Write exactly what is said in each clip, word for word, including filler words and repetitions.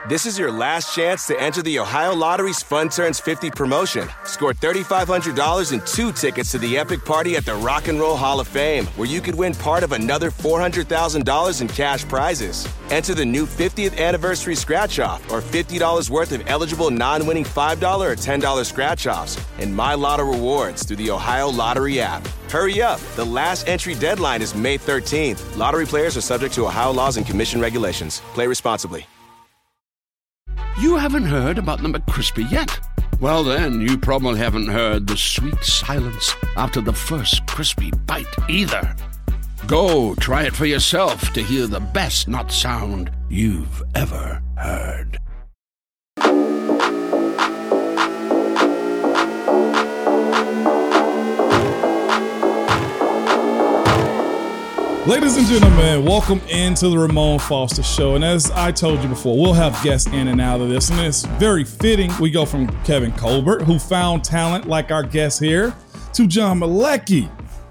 This is your last chance to enter the Ohio Lottery's Fun Turns fifty promotion. Score three thousand five hundred dollars and two tickets to the epic party at the Rock and Roll Hall of Fame, where you could win part of another four hundred thousand dollars in cash prizes. Enter the new fiftieth anniversary scratch-off or fifty dollars worth of eligible non-winning five dollars or ten dollars scratch-offs and My Lotto rewards through the Ohio Lottery app. Hurry up. The last entry deadline is May thirteenth. Lottery players are subject to Ohio laws and commission regulations. Play responsibly. You haven't heard about the McCrispy yet? Well, then, you probably haven't heard the sweet silence after the first crispy bite either. Go try it for yourself to hear the best nut sound you've ever heard. Ladies and gentlemen, welcome into the Ramon Foster Show. And as I told you before, we'll have guests in and out of this. And it's very fitting. We go from Kevin Colbert, who found talent like our guest here, to John Malecki,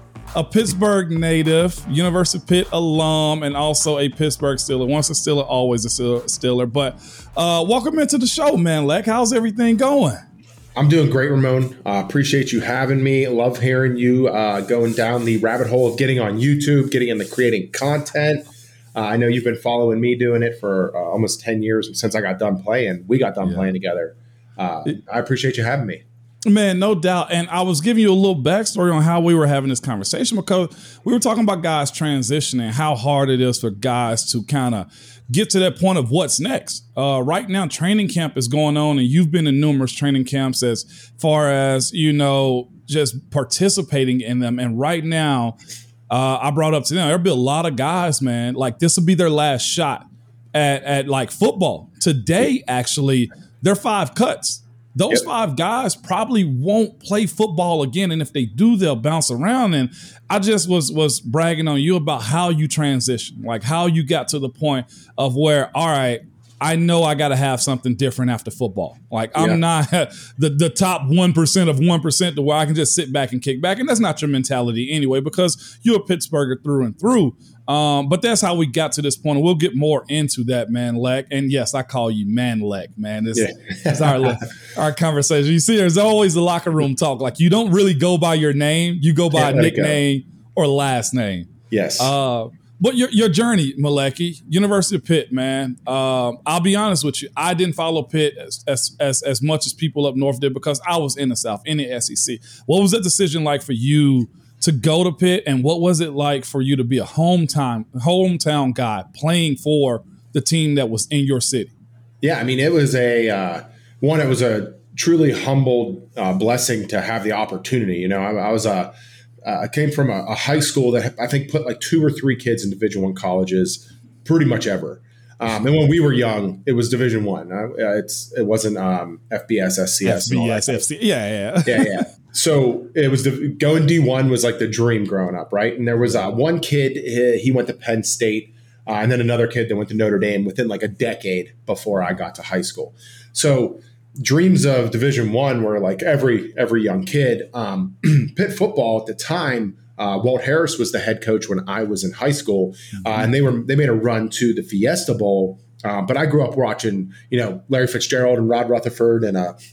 a Pittsburgh native, University of Pitt alum, and also a Pittsburgh Steeler. Once a Steeler, always a Steeler. But uh, welcome into the show, man. Lek, how's everything going? I'm doing great, Ramon. Uh, appreciate you having me. Love hearing you uh, going down the rabbit hole of getting on YouTube, getting into creating content. Uh, I know you've been following me doing it for uh, almost ten years since I got done playing. We got done yeah. playing together. Uh, I appreciate you having me. Man, no doubt. And I was giving you a little backstory on how we were having this conversation because we were talking about guys transitioning, how hard it is for guys to kind of get to that point of what's next. Uh, right now, training camp is going on, and you've been in numerous training camps as far as, you know, just participating in them. And right now, uh, I brought up to them, there'll be a lot of guys, man, like this will be their last shot at, at like football. Today, actually, they're five cuts. Those yep. five guys probably won't play football again, and if they do, they'll bounce around. And I just was was bragging on you about how you transition, like how you got to the point of where, all right, I know I got to have something different after football. Like I'm yeah. not the, the top one percent of one percent to where I can just sit back and kick back. And that's not your mentality anyway, because you're a Pittsburgher through and through. Um, but that's how we got to this point. And we'll get more into that, man, Lek. And yes, I call you Man Lek, man. This yeah. is our, our conversation. You see, there's always the locker room talk. Like you don't really go by your name. You go by yeah, a nickname or last name. Yes. Uh, But your your journey, Malecki, University of Pitt, man. Um, I'll be honest with you. I didn't follow Pitt as, as as as much as people up north did because I was in the South, in the S E C. What was that decision like for you to go to Pitt, and what was it like for you to be a hometown hometown guy playing for the team that was in your city? Yeah, I mean, it was a uh, one. It was a truly humbled uh, blessing to have the opportunity. You know, I, I was a Uh, I came from a, a high school that I think put like two or three kids in Division One colleges, pretty much ever. Um, and when we were young, it was Division One. Uh, it's it wasn't um, F B S, S C S. F B S, F C. Yeah, yeah, yeah, yeah. So it was the, going D one was like the dream growing up, right? And there was uh, one kid, he, he went to Penn State, uh, and then another kid that went to Notre Dame within like a decade before I got to high school. So dreams of Division One were like every every young kid. Um, Pitt football at the time, uh, Walt Harris was the head coach when I was in high school, uh, and they were they made a run to the Fiesta Bowl. Uh, but I grew up watching, you know, Larry Fitzgerald and Rod Rutherford and uh,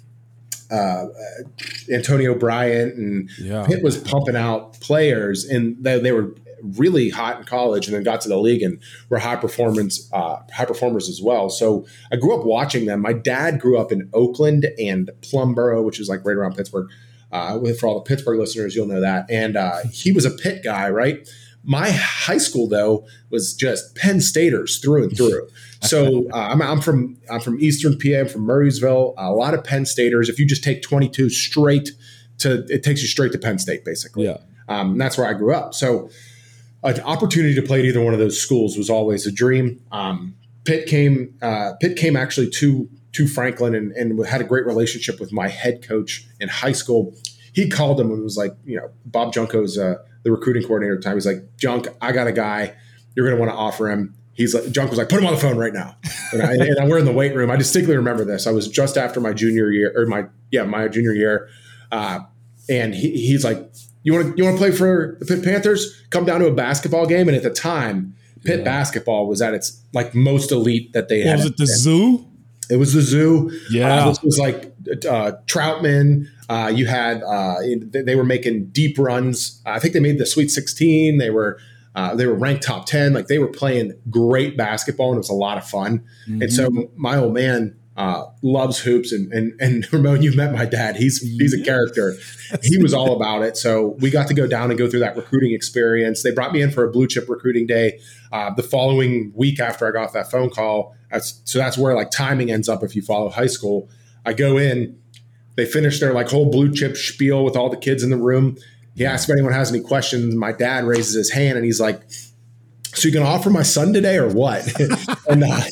uh, Antonio Bryant, and yeah. Pitt was pumping out players, and they, they were really hot in college, and then got to the league and were high performance, uh, high performers as well. So I grew up watching them. My dad grew up in Oakland and Plumboro, which is like right around Pittsburgh. Uh, for all the Pittsburgh listeners, you'll know that. And uh, he was a Pitt guy, right? My high school though was just Penn Staters through and through. So uh, I'm, I'm from I'm from Eastern P A. I'm from Murraysville. A lot of Penn Staters. If you just take twenty-two straight to, it takes you straight to Penn State, basically. Yeah. Um, and that's where I grew up. So an opportunity to play at either one of those schools was always a dream. Um, Pitt came. Uh, Pitt came actually to to Franklin and, and had a great relationship with my head coach in high school. He called him and was like, you know, Bob Junko's uh, the recruiting coordinator at the time. He's like, Junk, I got a guy. You're going to want to offer him. He's like, Junk was like, put him on the phone right now. And, I, and we're in the weight room. I distinctly remember this. I was just after my junior year, or my yeah, my junior year, uh, and he, he's like, You want to you want to play for the Pitt Panthers? Come down to a basketball game. And at the time, Pitt yeah. basketball was at its like most elite that they what, had. Was it the zoo? It was the zoo. Yeah. Uh, this was like uh, Troutman. Uh, you had uh, they were making deep runs. I think they made the Sweet sixteen. They were uh, they were ranked top ten. Like they were playing great basketball, and it was a lot of fun. Mm-hmm. And so my old man uh, loves hoops, and and and Ramon, you've met my dad. He's he's a character. He was all about it. So we got to go down and go through that recruiting experience. They brought me in for a blue chip recruiting day uh, the following week after I got off that phone call. That's, so that's where like timing ends up if you follow high school. I go in. They finish their like whole blue chip spiel with all the kids in the room. He asks if anyone has any questions. My dad raises his hand and he's like, "So you going to offer my son today or what?" and uh,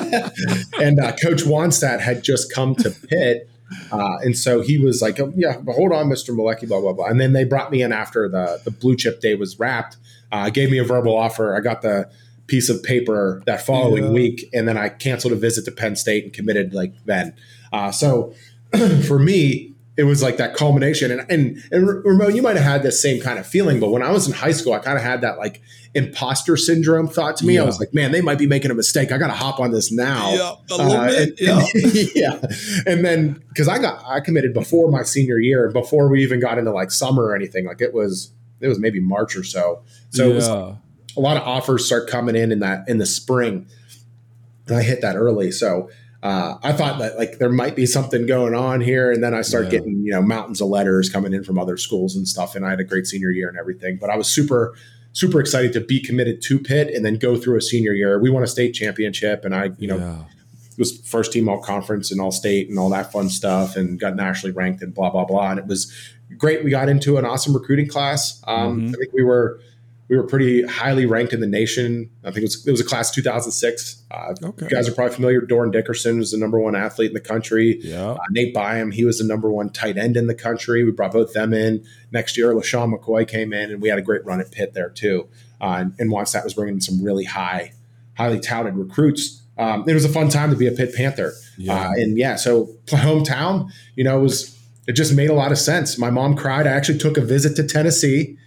and uh, Coach Wannstedt had just come to Pitt. Uh, and so he was like, oh, yeah, but hold on, Mister Malecki, blah, blah, blah. And then they brought me in after the, the blue chip day was wrapped, uh, gave me a verbal offer. I got the piece of paper that following yeah. week. And then I canceled a visit to Penn State and committed like then. Uh, so for me, it was like that culmination. And, and, and Ramon, you might've had this same kind of feeling, but when I was in high school, I kind of had that like imposter syndrome thought to me. Yeah. I was like, man, they might be making a mistake. I got to hop on this now. Yeah, a little uh, bit. And, yeah. And, yeah. And then, cause I got, I committed before my senior year, before we even got into like summer or anything. Like it was, it was maybe March or so. So yeah. it was like, a lot of offers start coming in in that, in the spring. And I hit that early. So Uh, I thought that like there might be something going on here. And then I started yeah. getting, you know, mountains of letters coming in from other schools and stuff. And I had a great senior year and everything, but I was super, super excited to be committed to Pitt and then go through a senior year. We won a state championship and I, you know, yeah. was first team all conference and all state and all that fun stuff and got nationally ranked and blah, blah, blah. And it was great. We got into an awesome recruiting class. Um, mm-hmm. I think we were, We were pretty highly ranked in the nation. I think it was, it was a class two thousand six. Uh, okay. You guys are probably familiar. Doran Dickerson was the number one athlete in the country. Yeah. Uh, Nate Byam, he was the number one tight end in the country. We brought both them in. Next year, LaShawn McCoy came in, and we had a great run at Pitt there too. Uh, and, and Wannstedt was bringing in some really high, highly touted recruits. Um, it was a fun time to be a Pitt Panther. Yeah. Uh, and yeah, so hometown, you know, it was it just made a lot of sense. My mom cried. I actually took a visit to Tennessee.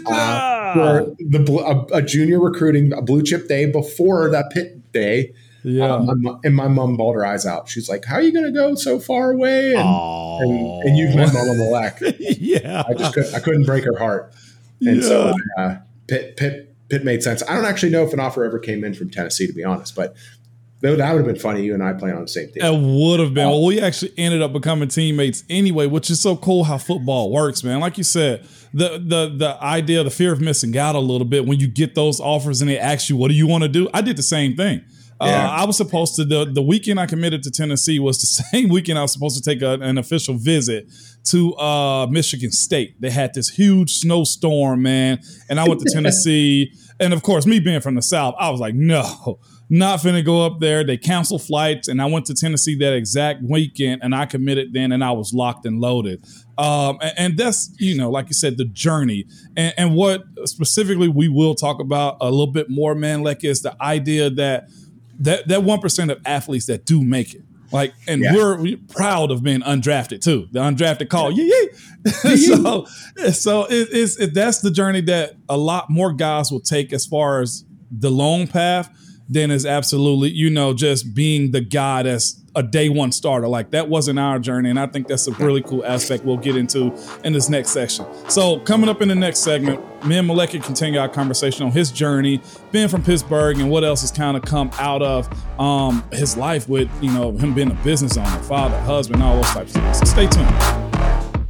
Uh, for the a, a junior recruiting, a blue chip day before that Pitt day. Yeah. Um, and my mom bawled her eyes out. She's like, "How are you going to go so far away?" And, and, and you've met Mama Malek. yeah. I just couldn't, I couldn't break her heart. And yeah. so uh, Pitt, Pitt, Pitt made sense. I don't actually know if an offer ever came in from Tennessee, to be honest, but that would have been funny. You and I playing on the same team. It would have been. Well, we actually ended up becoming teammates anyway, which is so cool how football works, man. Like you said, the the the idea, the fear of missing out a little bit when you get those offers and they ask you, what do you want to do? I did the same thing. Yeah. Uh, I was supposed to, the, the weekend I committed to Tennessee was the same weekend I was supposed to take a, an official visit to uh, Michigan State. They had this huge snowstorm, man. And I went to Tennessee. And of course, me being from the South, I was like, no, not finna go up there. They canceled flights. And I went to Tennessee that exact weekend and I committed then and I was locked and loaded. Um, and, and that's, you know, like you said, the journey. And, and what specifically we will talk about a little bit more, man, like is the idea that that that one percent of athletes that do make it. Like, and yeah. we're, we're proud of being undrafted too. The undrafted call, yeah, yeah. so, so it, it's it, that's the journey that a lot more guys will take as far as the long path than is absolutely, you know, just being the guy that's a day one starter. Like that wasn't our journey, and I think that's a really cool aspect we'll get into in this next section. So coming up in the next segment, me and Malecki continue our conversation on his journey, being from Pittsburgh, and what else has kind of come out of um, his life with, you know, him being a business owner, father, husband, all those types of things. So stay tuned.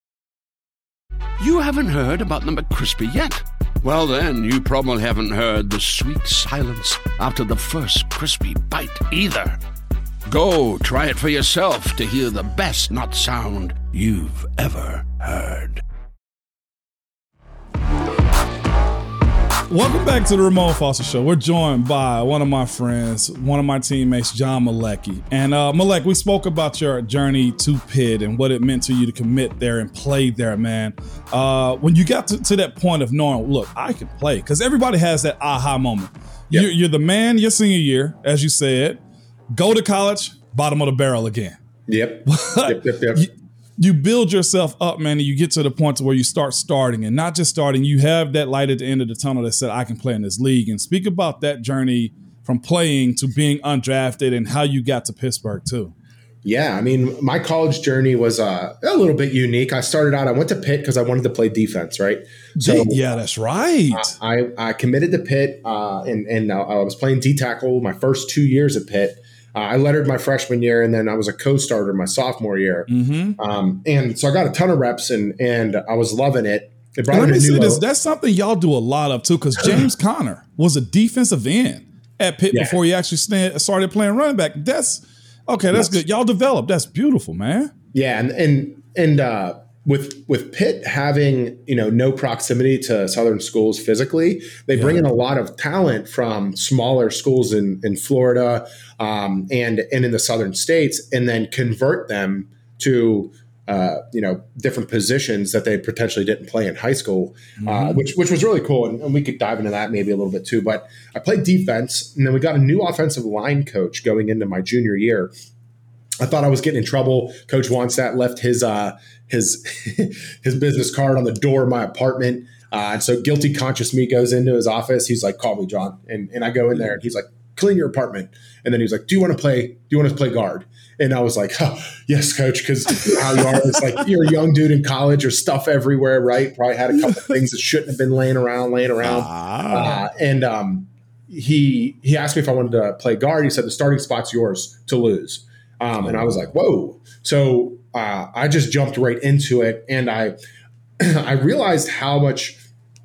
You haven't heard about the McCrispy yet? Well, then, you probably haven't heard the sweet silence after the first crispy bite either. Go try it for yourself to hear the best not sound you've ever heard. Welcome back to the Ramon Foster Show. We're joined by one of my friends, one of my teammates, John Malecki. And uh, Malek, we spoke about your journey to Pitt and what it meant to you to commit there and play there, man. Uh, when you got to, to that point of knowing, look, I can play, because everybody has that aha moment. Yep. You're, you're the man your senior year, as you said. Go to college, bottom of the barrel again. Yep. yep, yep, yep. You, you build yourself up, man, and you get to the point to where you start starting, and not just starting. You have that light at the end of the tunnel that said, I can play in this league. And speak about that journey from playing to being undrafted and how you got to Pittsburgh too. Yeah, I mean, my college journey was uh, a little bit unique. I started out, I went to Pitt because I wanted to play defense, right? So yeah, that's right. I, I committed to Pitt, uh, and, and I was playing D-tackle my first two years at Pitt. Uh, I lettered my freshman year, and then I was a co-starter my sophomore year. Mm-hmm. Um, and so I got a ton of reps, and and I was loving it. It brought Let me say this. Low. That's something y'all do a lot of too, because James Conner was a defensive end at Pitt yeah. before he actually stand, started playing running back. That's okay. That's yes. good. Y'all developed. That's beautiful, man. Yeah, and and and uh, with with Pitt having you know no proximity to Southern schools physically, they yeah. bring in a lot of talent from smaller schools in in Florida um, and and in the Southern states, and then convert them to uh, you know different positions that they potentially didn't play in high school, mm-hmm. uh, which which was really cool, and, and we could dive into that maybe a little bit too. But I played defense, and then we got a new offensive line coach going into my junior year. I thought I was getting in trouble. Coach Wannstedt left his uh, his his business card on the door of my apartment. Uh, and so guilty conscious me goes into his office. He's like, "Call me, John." And and I go in there, and he's like, "Clean your apartment." And then he's like, "Do you want to play? Do you want to play guard?" And I was like, oh, "Yes, coach," because how you are. It's like you're a young dude in college. There's stuff everywhere, right? Probably had a couple of things that shouldn't have been laying around, laying around. Ah. Uh, and um, he he asked me if I wanted to play guard. He said, "The starting spot's yours to lose." Um, and I was like, whoa. So uh, I just jumped right into it. And I I realized how much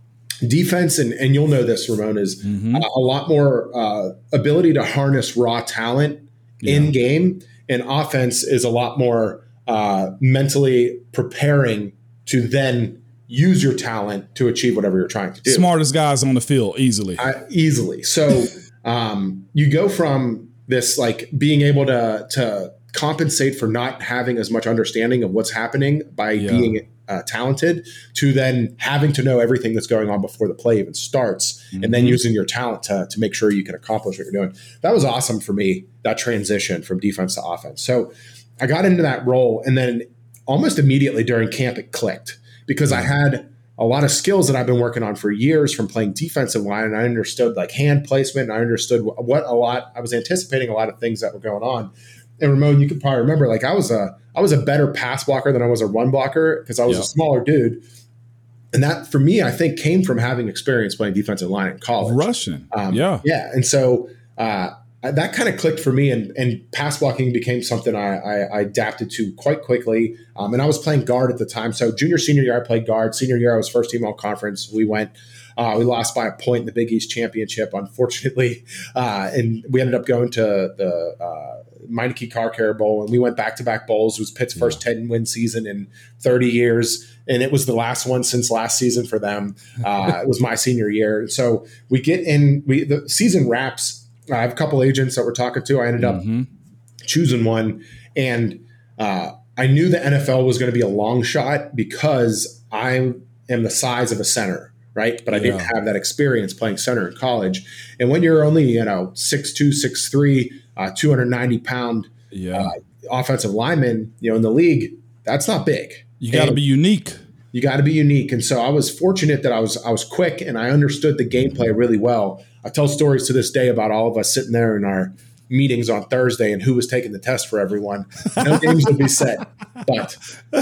defense, and, and you'll know this, Ramon, is mm-hmm. a, a lot more uh, ability to harness raw talent yeah. in game. And offense is a lot more uh, mentally preparing to then use your talent to achieve whatever you're trying to do. Smartest guys on the field, easily. I, easily. So um, you go from this like being able to to compensate for not having as much understanding of what's happening by yeah. being uh, talented to then having to know everything that's going on before the play even starts mm-hmm. and then using your talent to, to make sure you can accomplish what you're doing. That was awesome for me, that transition from defense to offense. So I got into that role, and then almost immediately during camp it clicked because I had a lot of skills that I've been working on for years from playing defensive line. And I understood like hand placement, and I understood what a lot, I was anticipating a lot of things that were going on. And Ramon, you could probably remember, like I was a, I was a better pass blocker than I was a run blocker because I was yep. a smaller dude. And that for me, I think came from having experience playing defensive line in college. Russian. Um, yeah. Yeah. And so uh, that kind of clicked for me, and, and pass blocking became something I, I, I adapted to quite quickly. Um, and I was playing guard at the time. So junior, senior year, I played guard. Senior year, I was first team all conference. We went, uh, we lost by a point in the Big East championship, unfortunately. Uh, and we ended up going to the uh, Meineke Car Care Bowl, and we went back to back bowls. It was Pitt's yeah. first ten win season in thirty years. And it was the last one since last season for them. Uh, it was my senior year. So we get in, we, the season wraps. I have a couple agents that we're talking to. I ended up mm-hmm. choosing one, and uh, I knew the N F L was going to be a long shot because I am the size of a center, right? But I yeah. didn't have that experience playing center in college. And when you're only, you know, six two, six three, uh, two hundred ninety pound yeah. uh, offensive lineman, you know, in the league, that's not big. You got to be unique. You got to be unique. And so I was fortunate that I was I was quick, and I understood the gameplay really well. I tell stories to this day about all of us sitting there in our meetings on Thursday and who was taking the test for everyone. No names will be said, but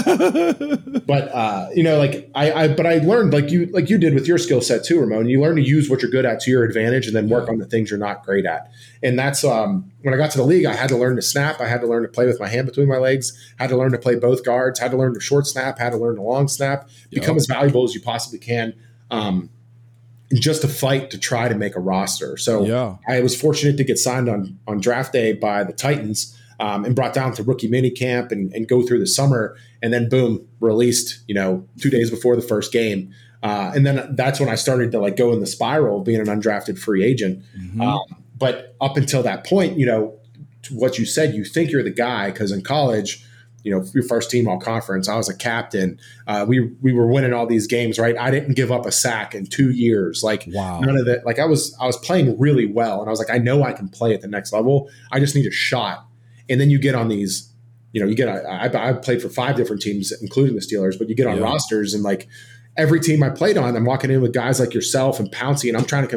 but uh, you know, like I, I but I learned like you like you did with your skill set too, Ramon. You learn to use what you're good at to your advantage, and then work on the things you're not great at. And that's um, when I got to the league, I had to learn to snap. I had to learn to play with my hand between my legs. Had to learn to play both guards. Had to learn to short snap. Had to learn to long snap. Become yep. as valuable as you possibly can. Um, just to fight to try to make a roster. So yeah. I was fortunate to get signed on, on draft day by the Titans um, and brought down to rookie mini camp and, and go through the summer, and then boom, released, you know, two days before the first game. Uh, and then that's when I started to like go in the spiral of being an undrafted free agent. Mm-hmm. Um, but up until that point, you know, to what you said, you think you're the guy because in college, you know, your first team all conference. I was a captain. Uh, we we were winning all these games, right? I didn't give up a sack in two years. Like wow. none of that. Like I was I was playing really well, and I was like, I know I can play at the next level. I just need a shot. And then you get on these, you know, you get. I, I played for five different teams, including the Steelers. But you get on rosters, and like every team I played on, I'm walking in with guys like yourself and Pouncey, and I'm trying to compete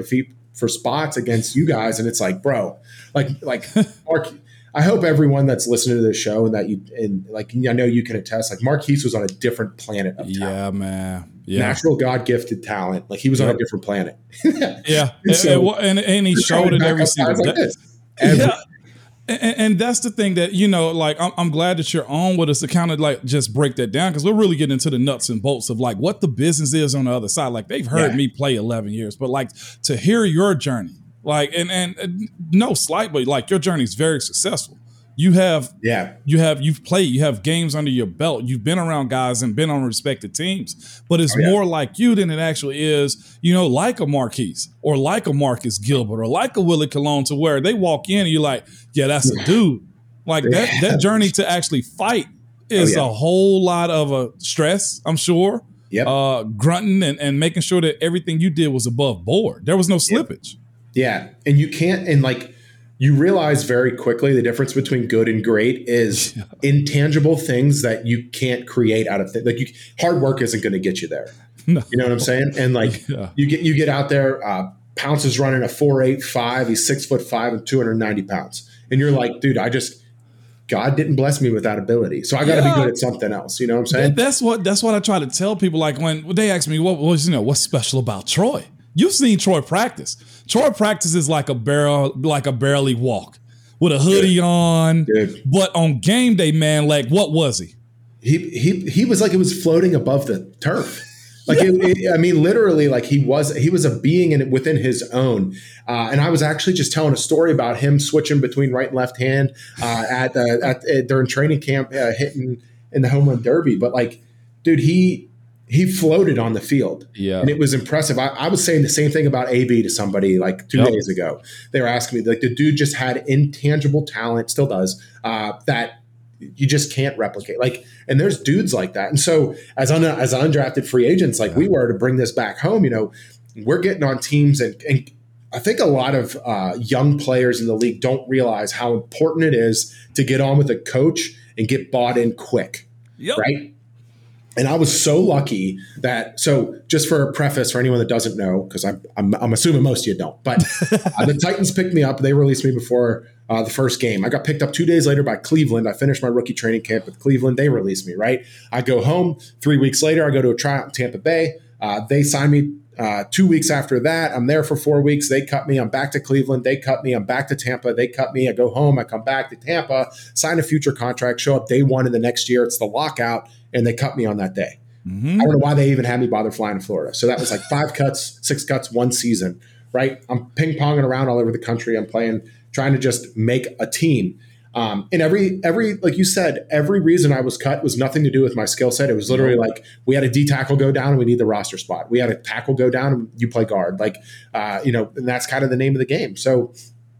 for spots against you guys, and it's like, bro, like like Mark. I hope everyone that's listening to this show and that you and like I know you can attest, like Marquise was on a different planet of talent. Yeah, man. Yeah. Natural God gifted talent. Like he was yep. on a different planet. yeah. And, so, and, and he showed it every single day. Like every, yeah. And, and that's the thing that, you know, like, I'm, I'm glad that you're on with us to kind of like just break that down, because we're really getting into the nuts and bolts of like what the business is on the other side. Like they've heard yeah. me play eleven years, but like to hear your journey, like, and, and, and no slight, but like your journey is very successful. You have, yeah, you have, you've played, you have games under your belt. You've been around guys and been on respected teams, but it's oh, yeah. more like you than it actually is, you know, like a Marquise or like a Marcus Gilbert or like a Willie Colon, to where they walk in and you're like, yeah, that's a dude. Like that, that journey to actually fight is oh, yeah. a whole lot of a stress, I'm sure. Yep. Uh, grunting and, and making sure that everything you did was above board. There was no slippage. Yeah. And you can't, and like, you realize very quickly the difference between good and great is yeah. intangible things that you can't create out of things. Like you, hard work isn't going to get you there. No. You know what I'm saying? And like yeah. you get you get out there, uh, Pounce is running a four eight five. He's six foot five and two hundred ninety pounds, and you're like, dude, I just God didn't bless me with that ability, so I got to yeah. be good at something else. You know what I'm saying? That's what that's what I try to tell people. Like when they ask me, what was you know what's special about Troy? You've seen Troy practice. Troy practices like a barrel, like a barely walk, with a hoodie Dude. on. Dude. But on game day, man, like what was he? He he he was like it was floating above the turf. Like it, it, I mean, literally, like he was he was a being in within his own. Uh, and I was actually just telling a story about him switching between right and left hand uh, at, uh, at, at during training camp, uh, hitting in the home run derby. But like, dude, he. He floated on the field, yeah, and it was impressive. I, I was saying the same thing about A B to somebody like two yep. days ago. They were asking me, like, the dude just had intangible talent, still does, uh, that you just can't replicate. Like, and there's dudes like that. And so, as un, as undrafted free agents, like yeah. we were to bring this back home, you know, we're getting on teams, and, and I think a lot of uh, young players in the league don't realize how important it is to get on with a coach and get bought in quick, yep. right? And I was so lucky that, so just for a preface for anyone that doesn't know, because I'm, I'm I'm assuming most of you don't, but uh, the Titans picked me up. They released me before uh, the first game. I got picked up two days later by Cleveland. I finished my rookie training camp with Cleveland. They released me, right? I go home. Three weeks later, I go to a tryout in Tampa Bay. Uh, they signed me uh, two weeks after that. I'm there for four weeks. They cut me. I'm back to Cleveland. They cut me. I'm back to Tampa. They cut me. I go home. I come back to Tampa, sign a future contract, show up day one in the next year. It's the lockout. And they cut me on that day. Mm-hmm. I don't know why they even had me bother flying to Florida. So that was like five cuts, six cuts, one season, right? I'm ping-ponging around all over the country. I'm playing, trying to just make a team. Um, and every, every, like you said, every reason I was cut was nothing to do with my skill set. It was literally like, we had a D tackle go down and we need the roster spot. We had a tackle go down and you play guard. Like, uh, you know, and that's kind of the name of the game. So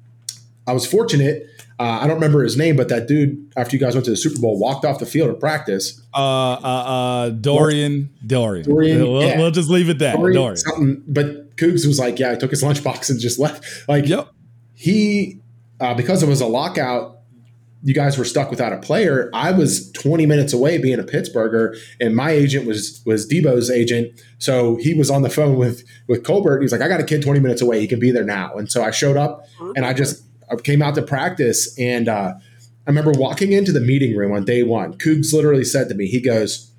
I was fortunate. Uh, I don't remember his name, but that dude, after you guys went to the Super Bowl, walked off the field at practice. Uh, uh, uh, Dorian, Dorian. Dorian we'll, yeah. we'll just leave it that. Dorian. Dorian. Something, but Cougs was like, yeah, I took his lunchbox and just left. Like, yep. he, uh, because it was a lockout, you guys were stuck without a player. I was twenty minutes away being a Pittsburgher, and my agent was was Debo's agent. So he was on the phone with, with Colbert. He's like, I got a kid twenty minutes away. He can be there now. And so I showed up and I just, I came out to practice, and uh, I remember walking into the meeting room on day one. Cougs literally said to me, he goes,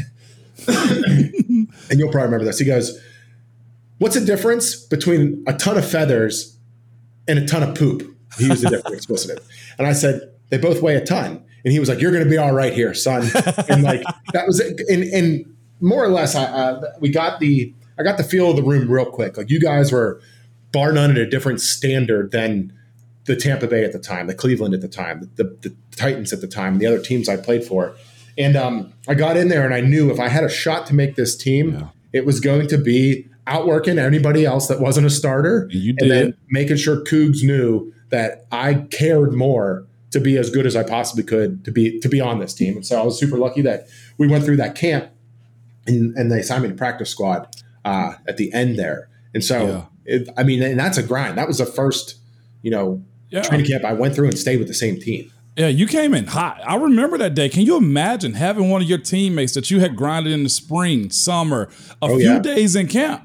and you'll probably remember this. He goes, what's the difference between a ton of feathers and a ton of poop? He used a different explicitive. And I said, they both weigh a ton. And he was like, you're going to be all right here, son. And like, that was it. And, and more or less, I, uh, we got the, I got the feel of the room real quick. Like, you guys were bar none at a different standard than the Tampa Bay at the time, the Cleveland at the time, the, the, the Titans at the time, and the other teams I played for. And um, I got in there and I knew if I had a shot to make this team, yeah. it was going to be outworking anybody else that wasn't a starter. You did. And then making sure Cougs knew that I cared more to be as good as I possibly could to be to be on this team. And so I was super lucky that we went through that camp and, and they signed me to practice squad uh, at the end there. And so, yeah. it, I mean, and that's a grind. That was the first, you know, Yeah. training camp I went through and stayed with the same team. Yeah, you came in hot. I remember that day. Can you imagine having one of your teammates that you had grinded in the spring, summer, a oh, few yeah. days in camp?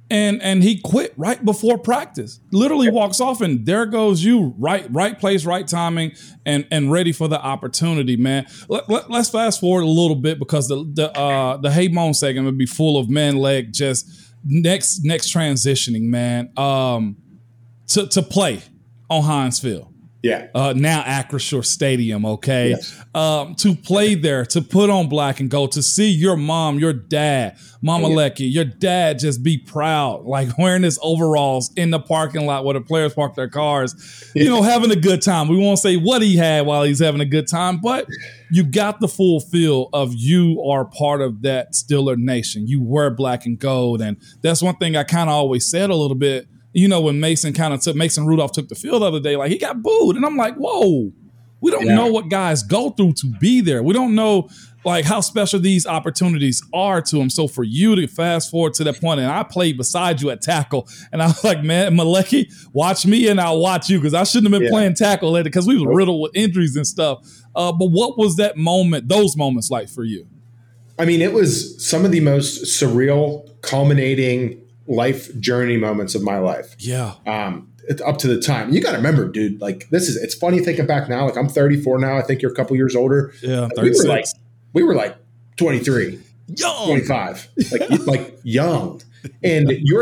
And and he quit right before practice. Literally walks off, and there goes you. Right, right place, right timing, and and ready for the opportunity, man. Let, let, let's fast forward a little bit because the the uh, the Hey Moan segment would be full of man leg just next next transitioning, man. Um, to to play on Heinz Field. Yeah. Uh, now Acrisure Stadium, okay? Yes. Um, to play there, to put on black and gold, to see your mom, your dad, Mama yeah. Lecky, your dad just be proud, like wearing his overalls in the parking lot where the players park their cars, yeah. you know, having a good time. We won't say what he had while he's having a good time, but you got the full feel of you are part of that Steeler Nation. You wear black and gold, and that's one thing I kind of always said a little bit. You know, when Mason kind of took Mason Rudolph took the field the other day, like he got booed. And I'm like, whoa, we don't yeah. know what guys go through to be there. We don't know like how special these opportunities are to them. So for you to fast forward to that point, and I played beside you at tackle, and I was like, man, Malecki, watch me and I'll watch you, because I shouldn't have been yeah. playing tackle later because we were riddled with injuries and stuff. Uh, but what was that moment, those moments like for you? I mean, it was some of the most surreal, culminating life journey moments of my life. Yeah. Um, up to the time. You got to remember, dude, like this is, it's funny thinking back now, like I'm thirty-four now. I think you're a couple years older. Yeah. Like, we were like, we were like twenty-three, young, twenty-five, like, like young. And your,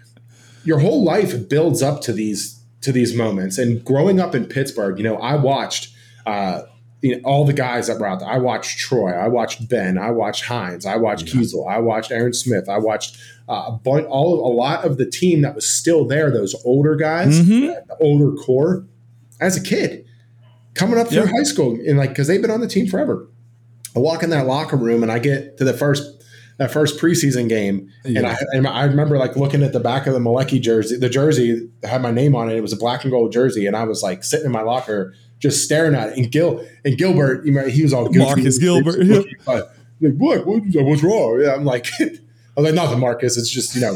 your whole life builds up to these, to these moments. And growing up in Pittsburgh, you know, I watched, uh, you know, all the guys that were out there. I watched Troy. I watched Ben. I watched Hines. I watched yeah. Kiesel. I watched Aaron Smith. I watched uh, a bunch, all a lot of the team that was still there. Those older guys, mm-hmm. the older core. As a kid, coming up through yeah. high school, and like because they've been on the team forever. I walk in that locker room and I get to the first that first preseason game, yeah. and I and I remember like looking at the back of the Malecki jersey. The jersey had my name on it. It was a black and gold jersey, and I was like sitting in my locker, just staring at it. And Gil and Gilbert, you know, he was all good. Marcus Gilbert. Yeah. Like, what? what? What's wrong? Yeah, I'm like, I was like, nothing, Marcus. It's just, you know,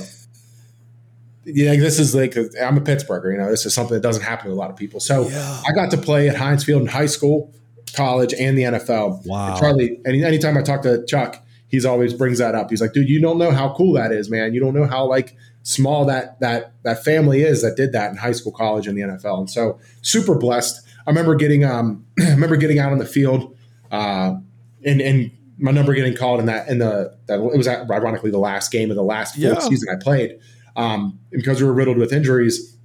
yeah, this is like, a, I'm a Pittsburgher. You know, this is something that doesn't happen to a lot of people. So yeah. I got to play at Heinz Field in high school, college, and the N F L. Wow. And Charlie, any anytime I talk to Chuck, he's always brings that up. He's like, dude, you don't know how cool that is, man. You don't know how like small that that that family is that did that in high school, college, and the N F L. And so super blessed. I remember getting um I remember getting out on the field uh and and my number getting called in that in the that it was ironically the last game of the last full yeah. season I played. Um because we were riddled with injuries.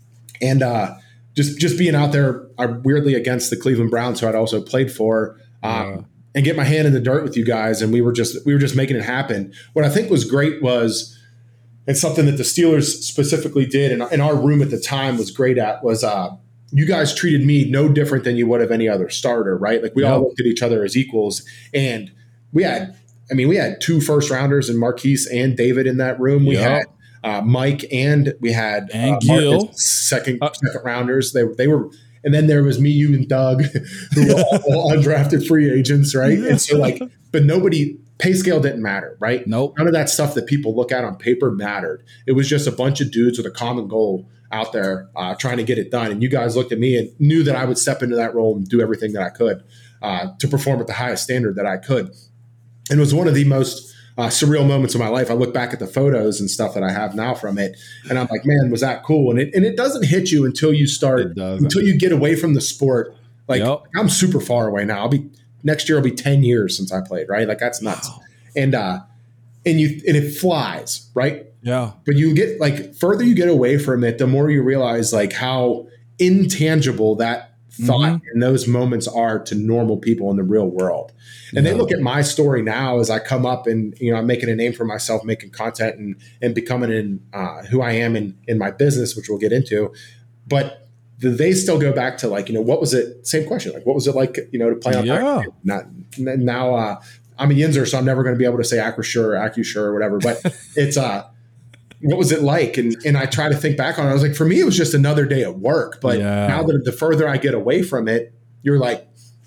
And uh just just being out there uh, weirdly against the Cleveland Browns, who I'd also played for, um yeah. and get my hand in the dirt with you guys, and we were just we were just making it happen. What I think was great was, and something that the Steelers specifically did, and, and our room at the time was great at, was uh, you guys treated me no different than you would have any other starter, right? Like we yep. all looked at each other as equals, and we had, I mean, we had two first rounders in Marquise and David in that room. We yep. had uh, Mike and we had and uh, Gil. Marcus, second uh, second rounders. They they were. And then there was me, you, and Doug, who were all, all undrafted free agents, right? Yeah. And so, like, but nobody, pay scale didn't matter, right? Nope. None of that stuff that people look at on paper mattered. It was just a bunch of dudes with a common goal out there uh, trying to get it done. And you guys looked at me and knew that I would step into that role and do everything that I could uh, to perform at the highest standard that I could. And it was one of the most Uh, surreal moments of my life. I look back at the photos and stuff that I have now from it, and I'm like, man, was that cool? And it and it doesn't hit you until you start, until you get away from the sport. Like yep. I'm super far away now. I'll be next year. It'll be ten years since I played. Right, like that's nuts. Wow. And uh, and you and it flies, right? Yeah. But you get like further you get away from it, the more you realize like how intangible that thought mm-hmm. and those moments are to normal people in the real world. And yeah. they look at my story now as I come up and, you know, I'm making a name for myself, making content and, and becoming in uh, who I am in, in my business, which we'll get into. But they still go back to like, you know, what was it? Same question. Like, what was it like, you know, to play on yeah. Not now uh, I'm a Yinzer, so I'm never going to be able to say Acrisure or Accusure or whatever, but it's uh, what was it like? And and I try to think back on it. I was like, for me, it was just another day at work. But yeah. now that the further I get away from it, you're like,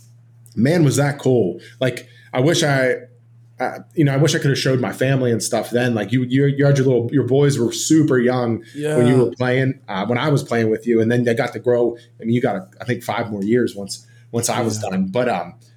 man, was that cool? Like, I wish I, uh, you know, I wish I could have showed my family and stuff then. Like you, you, you had your little, your boys were super young yeah. when you were playing, uh, when I was playing with you, and then they got to grow. I mean, you got, I think, five more years once, once I was yeah. done. But um,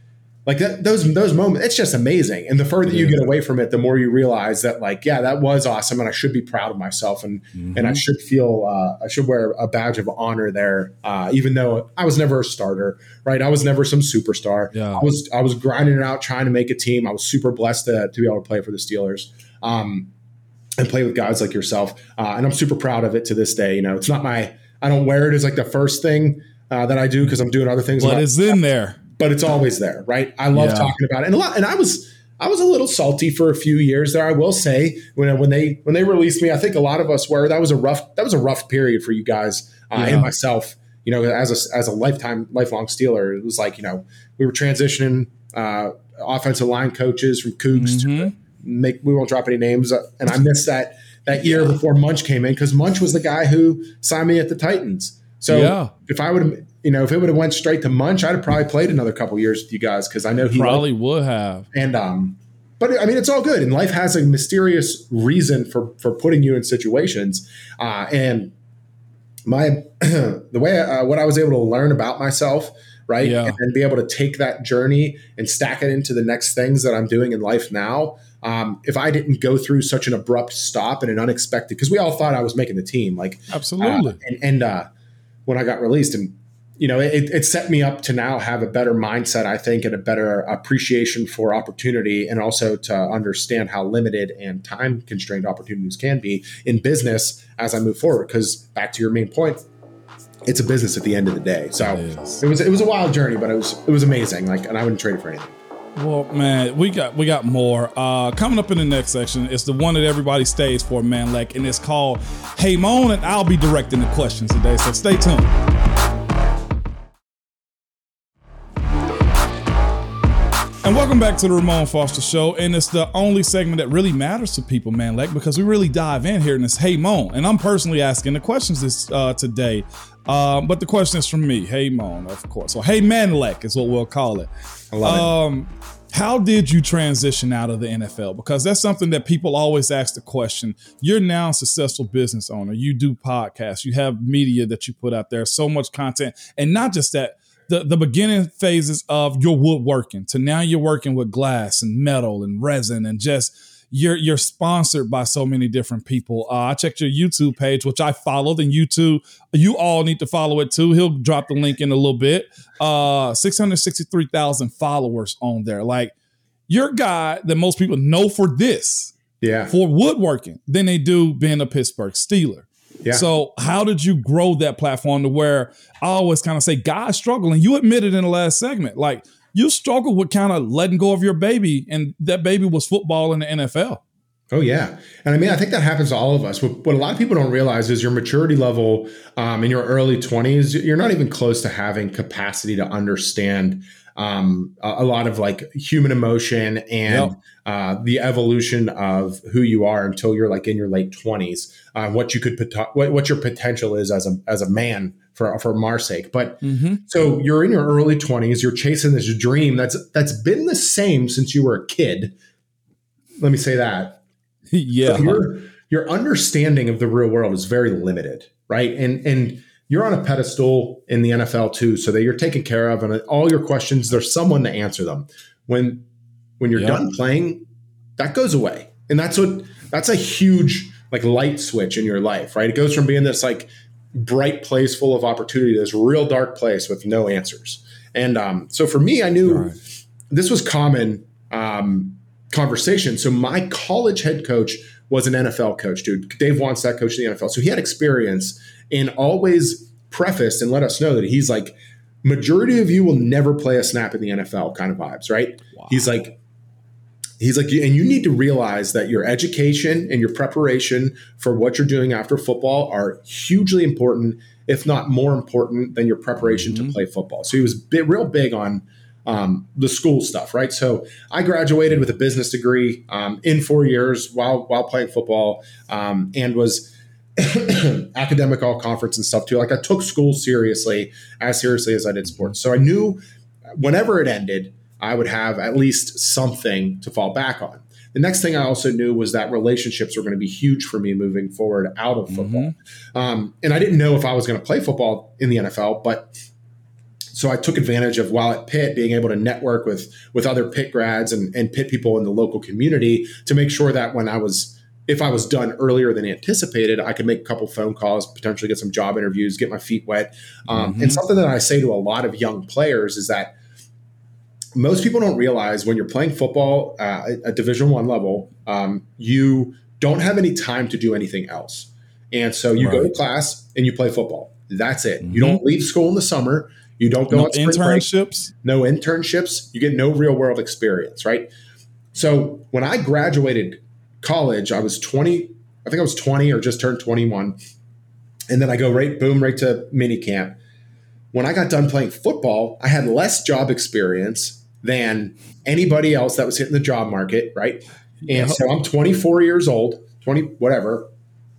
like that, those those moments, it's just amazing. And the further you get away from it, the more you realize that, like, yeah, that was awesome, and I should be proud of myself, and mm-hmm. and I should feel uh, I should wear a badge of honor there, uh, even though I was never a starter, right? I was never some superstar. Yeah. I was I was grinding it out, trying to make a team. I was super blessed to, to be able to play for the Steelers. Um, and play with guys like yourself, uh, and I'm super proud of it to this day. You know, it's not my I don't wear it as like the first thing uh, that I do because I'm doing other things. But it's in there. But it's always there, right? I love yeah. talking about it, and a lot. And I was, I was a little salty for a few years there. I will say, when when they when they released me, I think a lot of us were. That was a rough. That was a rough period for you guys uh, yeah. and myself. You know, as a as a lifetime lifelong Steeler, it was like, you know, we were transitioning uh, offensive line coaches from Cougs mm-hmm. to make. We won't drop any names, uh, and I missed that that year yeah. before Munch came in, because Munch was the guy who signed me at the Titans. So yeah. if I would have, you know, if it would have went straight to Munch, I'd have probably played another couple years with you guys, because I know he probably liked, would have. And um, but I mean, it's all good, and life has a mysterious reason for for putting you in situations. Uh, and my the way uh, what I was able to learn about myself, right, yeah. and, and be able to take that journey and stack it into the next things that I'm doing in life now. Um, if I didn't go through such an abrupt stop and an unexpected, because we all thought I was making the team, like absolutely, uh, and, and uh, when I got released, and you know, it, it set me up to now have a better mindset, I think, and a better appreciation for opportunity, and also to understand how limited and time constrained opportunities can be in business as I move forward. Because back to your main point, it's a business at the end of the day. So it, it was it was a wild journey, but it was it was amazing. Like, and I wouldn't trade it for anything. Well, man, we got we got more uh, coming up in the next section. It's the one that everybody stays for, man. Like, and it's called Hey Moan, and I'll be directing the questions today. So stay tuned. And welcome back to the Ramon Foster Show. And it's the only segment that really matters to people, man, like, because we really dive in here in this Hey Moan. And I'm personally asking the questions this uh, today. Um, but the question is from me, Hey Moan, of course. So Hey Manlek is what we'll call it. I love um, it. How did you transition out of the N F L? Because that's something that people always ask the question. You're now a successful business owner. You do podcasts. You have media that you put out there, so much content. And not just that, the, the beginning phases of your woodworking to now you're working with glass and metal and resin, and just you're you're sponsored by so many different people. Uh, I checked your YouTube page, which I followed, and you too, you all need to follow it too. He'll drop the link in a little bit. Uh, six hundred sixty-three thousand followers on there. Like, you're a guy that most people know for this, yeah, for woodworking, than they do being a Pittsburgh Steeler. Yeah. So how did you grow that platform to where I always kind of say guys struggle, and you admitted in the last segment, like, you struggled with kind of letting go of your baby, and that baby was football in the N F L. Oh, yeah. And I mean, I think that happens to all of us. What, what a lot of people don't realize is your maturity level um, in your early twenties, you're not even close to having capacity to understand um, a, a lot of like human emotion and yep. uh, the evolution of who you are until you're like in your late twenties, uh, what you could, what, what your potential is as a, as a man for, for Mar's sake. But mm-hmm. so you're in your early twenties, you're chasing this dream that's, that's been the same since you were a kid. Let me say that. Yeah. So your, your understanding of the real world is very limited, right? And, and you're on a pedestal in the N F L too, so that you're taken care of, and all your questions, there's someone to answer them. When, when you're yep. done playing, that goes away. And that's what, that's a huge like light switch in your life, right? It goes from being this like bright place full of opportunity to this real dark place with no answers. And um, so for me, I knew right. this was common um, conversation. So my college head coach was an N F L coach, dude. Dave Wannstedt coached in the N F L. So he had experience, and always prefaced and let us know that he's like, majority of you will never play a snap in the N F L kind of vibes, right? Wow. He's like, he's like, and you need to realize that your education and your preparation for what you're doing after football are hugely important, if not more important than your preparation mm-hmm. to play football. So he was big, real big on um, the school stuff, right? So I graduated with a business degree um, in four years while while playing football, um, and was academic all conference and stuff too. Like, I took school seriously, as seriously as I did sports. So I knew whenever it ended, I would have at least something to fall back on. The next thing I also knew was that relationships were going to be huge for me moving forward out of football. Mm-hmm. Um, and I didn't know if I was going to play football in the N F L, but so I took advantage of, while at Pitt, being able to network with with other Pitt grads and, and Pitt people in the local community to make sure that when I was, if I was done earlier than anticipated, I could make a couple phone calls, potentially get some job interviews, get my feet wet. Um, mm-hmm. And something that I say to a lot of young players is that most people don't realize when you're playing football uh, at Division One level, um, you don't have any time to do anything else. And so you right. go to class and you play football. That's it. Mm-hmm. You don't leave school in the summer. You don't go no on spring internships. break. No internships. You get no real world experience, right? So when I graduated college, I was twenty. I think I was twenty or just turned twenty-one. And then I go right, boom, right to mini camp. When I got done playing football, I had less job experience than anybody else that was hitting the job market, right? And yep. so I'm twenty-four years old, twenty, whatever.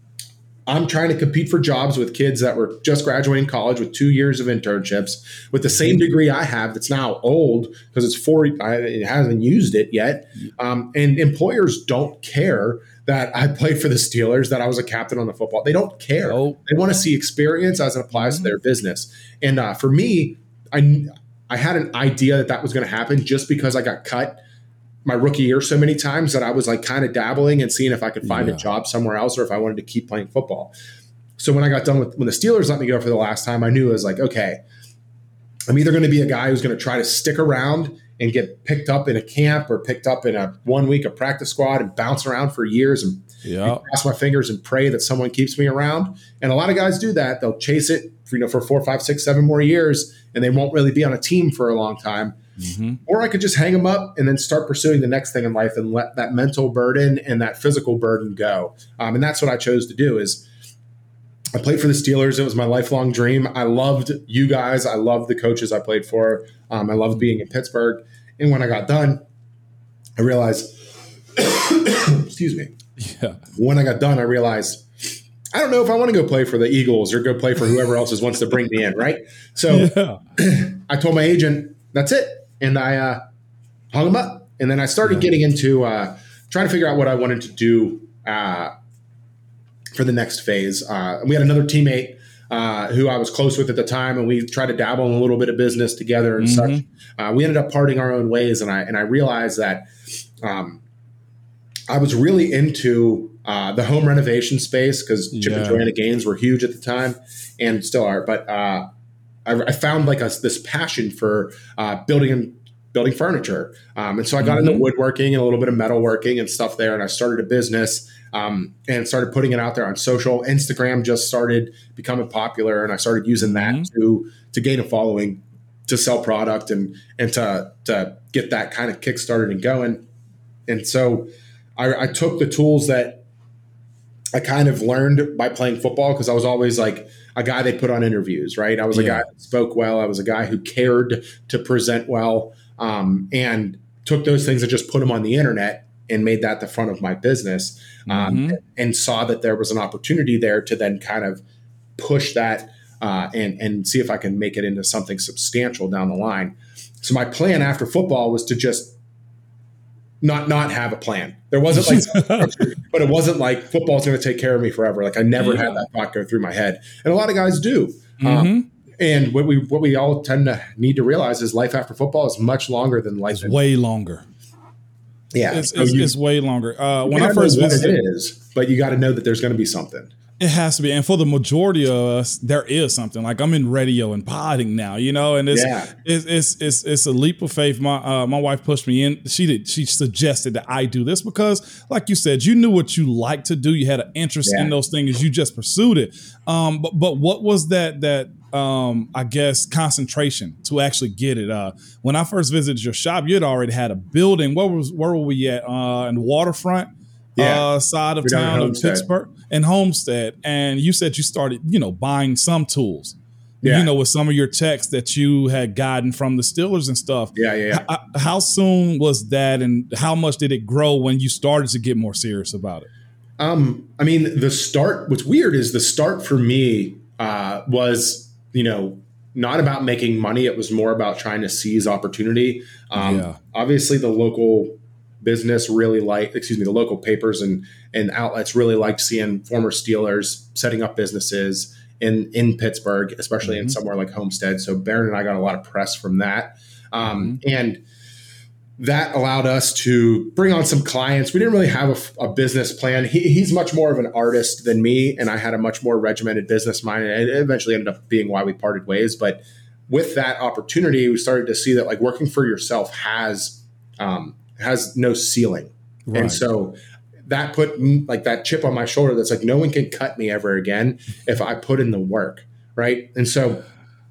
I'm trying to compete for jobs with kids that were just graduating college with two years of internships with the same degree I have that's now old because it's four, I it hasn't used it yet. Um, and employers don't care that I played for the Steelers, that I was a captain on the football. They don't care. Oh. They want to see experience as it applies mm-hmm. to their business. And uh, for me, I, I had an idea that that was going to happen just because I got cut my rookie year so many times that I was like kind of dabbling and seeing if I could find yeah. a job somewhere else or if I wanted to keep playing football. So when I got done with, when the Steelers let me go for the last time, I knew it was like, okay, I'm either going to be a guy who's going to try to stick around and get picked up in a camp or picked up in a one week of practice squad and bounce around for years and, yeah. and cross my fingers and pray that someone keeps me around. And a lot of guys do that. They'll chase it for, you know, for four, five, six, seven more years, and they won't really be on a team for a long time. Mm-hmm. Or I could just hang them up and then start pursuing the next thing in life and let that mental burden and that physical burden go. Um, and that's what I chose to do. Is I played for the Steelers. It was my lifelong dream. I loved you guys. I loved the coaches I played for. Um, I loved being in Pittsburgh. And when I got done, I realized, excuse me. Yeah. When I got done, I realized, I don't know if I want to go play for the Eagles or go play for whoever else wants to bring me in, right? So yeah. I told my agent, that's it. And I uh, hung them up. And then I started yeah. getting into uh, trying to figure out what I wanted to do uh, for the next phase. Uh, we had another teammate uh, who I was close with at the time, and we tried to dabble in a little bit of business together and mm-hmm. such. Uh, we ended up parting our own ways, and I and I realized that um, I was really into uh, the home renovation space because Chip yeah. and Joanna Gaines were huge at the time and still are. But uh, I, I found like a, this passion for uh, building and building furniture. Um, and so I got mm-hmm. into woodworking and a little bit of metalworking and stuff there. And I started a business um, and started putting it out there on social. Instagram just started becoming popular, and I started using that mm-hmm. to to gain a following, to sell product and and to to get that kind of kick started and going. And so I, I took the tools that I kind of learned by playing football, because I was always like a guy they put on interviews, right? I was yeah. a guy that spoke well. I was a guy who cared to present well, um, and took those things and just put them on the internet and made that the front of my business, um, mm-hmm. and saw that there was an opportunity there to then kind of push that uh, and, and see if I can make it into something substantial down the line. So my plan after football was to just not not have a plan. There wasn't like, but it wasn't like football's going to take care of me forever. Like I never yeah. had that thought go through my head, and a lot of guys do. Mm-hmm. Um, and what we what we all tend to need to realize is life after football is much longer than life. It's in way longer. Yeah, it's, so it's, you, it's way longer. Uh, when I first visited, it is, but you got to know that there's going to be something. It has to be. And for the majority of us, there is something. Like I'm in radio and podding now, you know, and it's yeah. it's, it's it's it's a leap of faith. My uh, my wife pushed me in. She did. She suggested that I do this because, like you said, you knew what you liked to do. You had an interest yeah. in those things. You just pursued it. Um, but but what was that that um, I guess concentration to actually get it? Uh, when I first visited your shop, you had already had a building. Where was where were we at? Uh, in the waterfront. Yeah. Uh, side of We're town of Pittsburgh and Homestead. And you said you started, you know, buying some tools, yeah. you know, with some of your techs that you had gotten from the Steelers and stuff. Yeah, yeah, yeah. How, how soon was that, and how much did it grow when you started to get more serious about it? Um, I mean, the start, what's weird is the start for me uh, was, you know, not about making money. It was more about trying to seize opportunity. Um, yeah. Obviously, the local business really like, excuse me, the local papers and, and outlets really liked seeing former Steelers setting up businesses in, in Pittsburgh, especially mm-hmm. in somewhere like Homestead. So Barron and I got a lot of press from that. Um, mm-hmm. And that allowed us to bring on some clients. We didn't really have a, a business plan. He, he's much more of an artist than me, and I had a much more regimented business mind, and it eventually ended up being why we parted ways. But with that opportunity, we started to see that like working for yourself has um, has no ceiling. Right. And so that put like that chip on my shoulder that's like, no one can cut me ever again if I put in the work, right? And so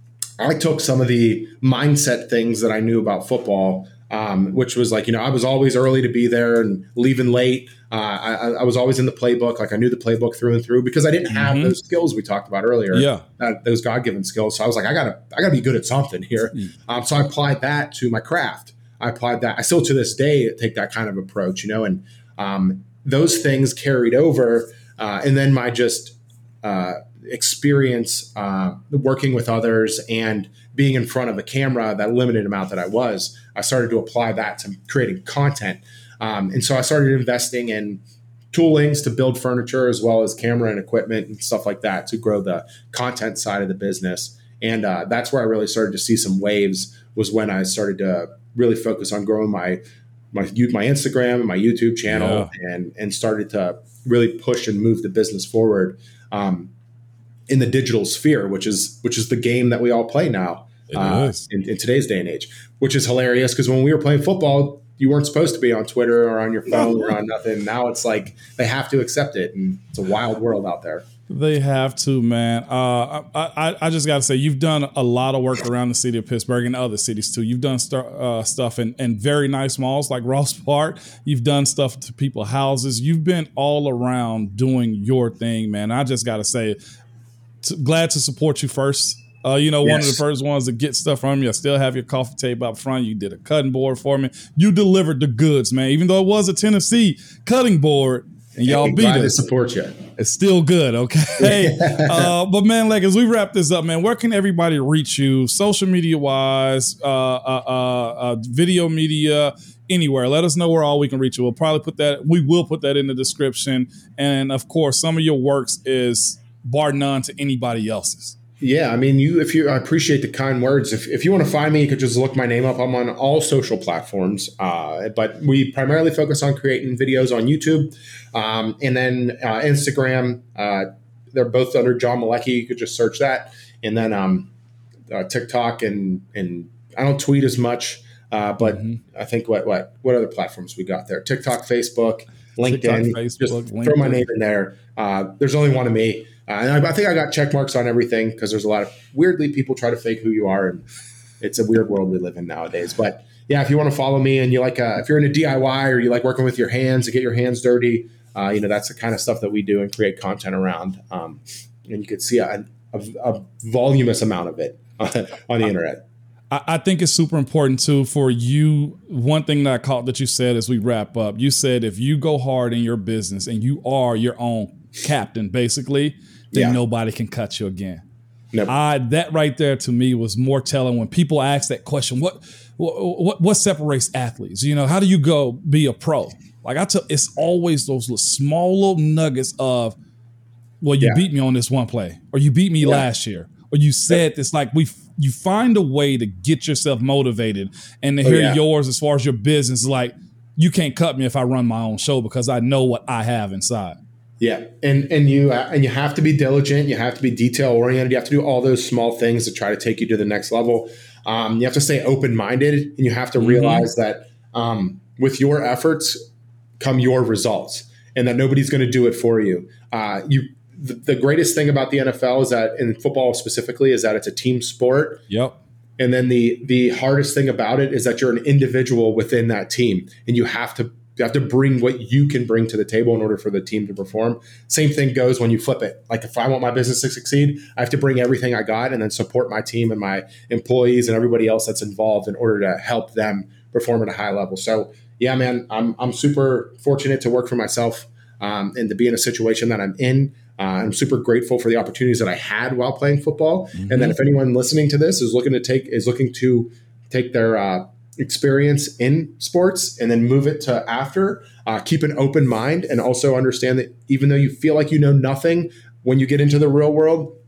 I took some of the mindset things that I knew about football, Um, which was like, you know, I was always early to be there and leaving late. Uh, I, I was always in the playbook. Like I knew the playbook through and through because I didn't have mm-hmm. those skills we talked about earlier. Yeah. Uh, those God-given skills. So I was like, I gotta, I gotta be good at something here. Um, so I applied that to my craft. I applied that. I still to this day take that kind of approach, you know, and um, those things carried over. Uh, and then my just uh, experience uh, working with others and being in front of a camera, that limited amount that I was, I started to apply that to creating content. Um, and so I started investing in toolings to build furniture as well as camera and equipment and stuff like that to grow the content side of the business. And uh, that's where I really started to see some waves, was when I started to really focus on growing my my my Instagram and my YouTube channel yeah. and and started to really push and move the business forward um, in the digital sphere, which is which is the game that we all play now. Uh, in, in today's day and age, which is hilarious because when we were playing football, you weren't supposed to be on Twitter or on your phone or on nothing. Now it's like they have to accept it, and it's a wild world out there. They have to, man. Uh, I, I, I just got to say, you've done a lot of work around the city of Pittsburgh and other cities too. You've done st- uh, stuff in, in very nice malls like Ross Park. You've done stuff to people's houses. You've been all around doing your thing, man. I just got to say, t- glad to support you first. Uh, you know, yes. One of the first ones to get stuff from you. I still have your coffee table up front. You did a cutting board for me. You delivered the goods, man. Even though it was a Tennessee cutting board, and y'all hey, beat glad us. To support you. It's still good, okay? uh, but man, like as we wrap this up, man, where can everybody reach you, social media wise, uh, uh, uh, uh, video media, anywhere? Let us know where all we can reach you. We'll probably put that. We will put that in the description, and of course, some of your works is bar none to anybody else's. Yeah, I mean, you. If you, I appreciate the kind words. If if you want to find me, you could just look my name up. I'm on all social platforms, uh, but we primarily focus on creating videos on YouTube, um, and then uh, Instagram. Uh, they're both under John Malecki. You could just search that, and then um, uh, TikTok and and I don't tweet as much, uh, but mm-hmm. I think what what what other platforms we got there? TikTok, Facebook, LinkedIn. TikTok, Facebook, just LinkedIn. Throw my name in there. Uh, there's only one of me. Uh, and I, I think I got check marks on everything because there's a lot of weirdly people try to fake who you are, and it's a weird world we live in nowadays. But yeah, if you want to follow me and you like, a, if you're into D I Y or you like working with your hands to get your hands dirty, uh, you know that's the kind of stuff that we do and create content around. Um, and you could see a, a, a voluminous amount of it on the internet. I, I think it's super important too for you. One thing that I caught that you said as we wrap up, you said if you go hard in your business and you are your own captain, basically. Then yeah. nobody can cut you again. Nope. I, that right there to me was more telling when people ask that question, what, what, what separates athletes? You know, how do you go be a pro? Like I tell, it's always those little, small little nuggets of, well, you yeah. beat me on this one play, or you beat me yeah. last year, or you said this. Like we, you find a way to get yourself motivated, and to oh, hear yeah. yours as far as your business, like you can't cut me if I run my own show because I know what I have inside. Yeah, and and you uh, and you have to be diligent. You have to be detail oriented. You have to do all those small things to try to take you to the next level. Um, you have to stay open minded, and you have to mm-hmm. realize that um, with your efforts come your results, and that nobody's going to do it for you. Uh, you the, the greatest thing about the N F L is that, in football specifically, is that it's a team sport. Yep. And then the the hardest thing about it is that you're an individual within that team, and you have to. You have to bring what you can bring to the table in order for the team to perform. Same thing goes when you flip it. Like if I want my business to succeed, I have to bring everything I got and then support my team and my employees and everybody else that's involved in order to help them perform at a high level. So yeah, man, I'm I'm super fortunate to work for myself um, and to be in a situation that I'm in. Uh, I'm super grateful for the opportunities that I had while playing football. Mm-hmm. And then if anyone listening to this is looking to take is looking to take their uh, experience in sports and then move it to after, uh, keep an open mind and also understand that even though you feel like you know nothing, when you get into the real world,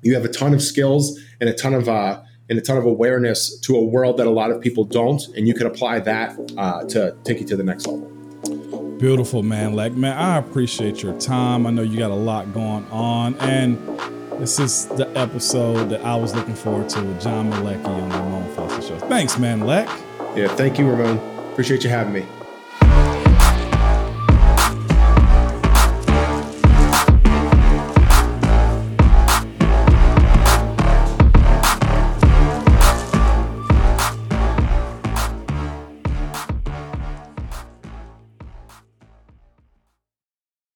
you have a ton of skills and a ton of uh, and a ton of awareness to a world that a lot of people don't, and you can apply that uh, to take you to the next level. Beautiful, man. Like, man, I appreciate your time. I know you got a lot going on, and this is the episode that I was looking forward to with John Malecki on the Ramon Foster Show. Thanks, man, Lek. Yeah, thank you, Ramon. Appreciate you having me.